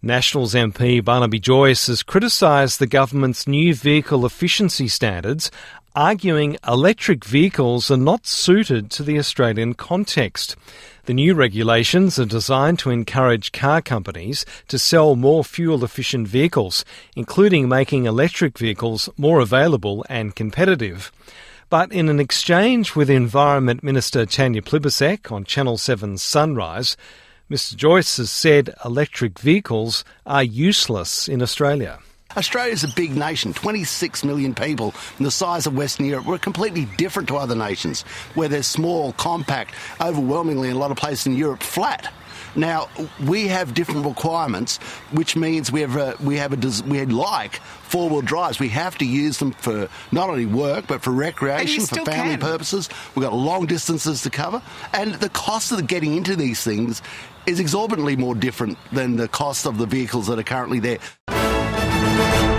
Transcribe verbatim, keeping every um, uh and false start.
Nationals M P Barnaby Joyce has criticised the government's new vehicle efficiency standards, arguing electric vehicles are not suited to the Australian context. The new regulations are designed to encourage car companies to sell more fuel-efficient vehicles, including making electric vehicles more available and competitive. But in an exchange with Environment Minister Tanya Plibersek on Channel seven's Sunrise, Mister Joyce has said electric vehicles are useless in Australia. Australia's a big nation, twenty-six million people, and the size of Western Europe. We're completely different to other nations, where they're small, compact, overwhelmingly in a lot of places in Europe, flat. Now, we have different requirements, which means we have a, we have a, we like four-wheel drives. We have to use them for not only work, but for recreation, for family can. purposes. We've got long distances to cover. And the cost of getting into these things is exorbitantly more different than the cost of the vehicles that are currently there.